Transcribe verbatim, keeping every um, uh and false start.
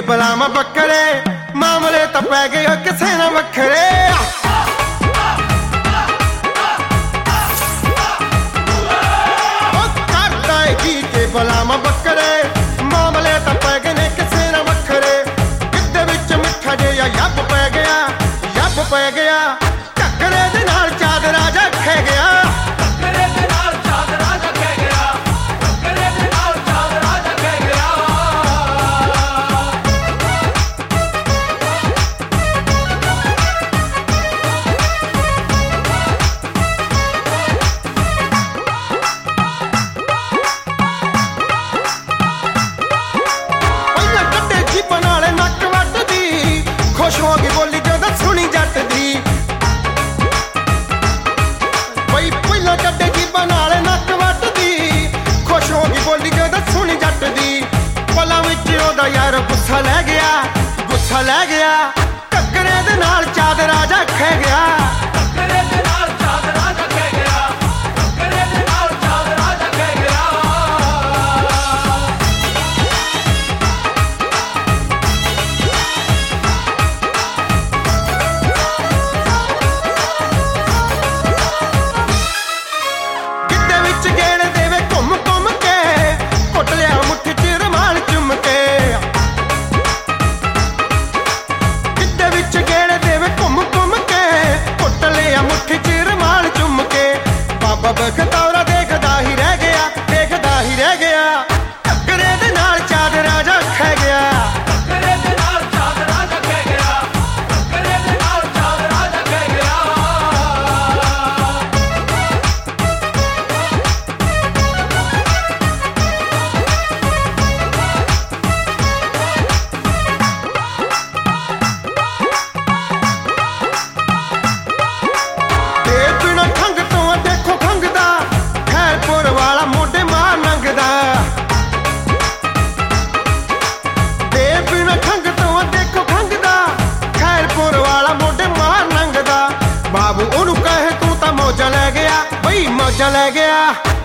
ਬਲਾਮ ਬੱਕਰੇ ਮਾਮਲੇ ਤਾਂ ਪੈ ਗਏ ਕਿਸੇ ਨਾ ਵੱਖਰੇ ਉਹ ਕਰਦਾ ਏ ਜੀ ਕੇ ਬਲਾਮ ਬੱਕਰੇ ਮਾਮਲੇ ਤਾਂ ਪੈ ਗਏ ਨੇ ਕਿਸੇ ਨਾ ਵੱਖਰੇ ਕਿੱਦੇ ਵਿੱਚ ਮਿੱਠਾ ਜਿਹਾ ਯੱਬ ਪੈ ਗਿਆ ਯੱਬ ਪੈ ਗਿਆ ਝੱਕਰੇ ਦੇ ਨਾਲ ਚਾਦਰਾ ਜਾ ਖੈ ਗਿਆ खुश होगी बोली जो सुनी जट दी बई पहला कड्डे की बना ले नक वट दी खुश होगी बोली जो सुनी जट दी पलां विच ओदा यार गुस्सा लै गया गुस्सा लै गया टक्करे दे नाल चादरा जा खै गया बखतौरा देखदा ही रह गया देखदा ही रह गया टक्करे दे नाल चादरा जा खै गया टक्करे दे नाल चादरा जा खै गया टक्करे दे नाल चादरा जा खै गया ते बिना खंग तो देखो वाला मोटे मार नंगदा दे बिना खंग तो देखो खंगदा खैरपुर वाला मोटे मार नंगदा बाबू ओनू कहे तू तां मौजा लै गया बई मौजा लै गया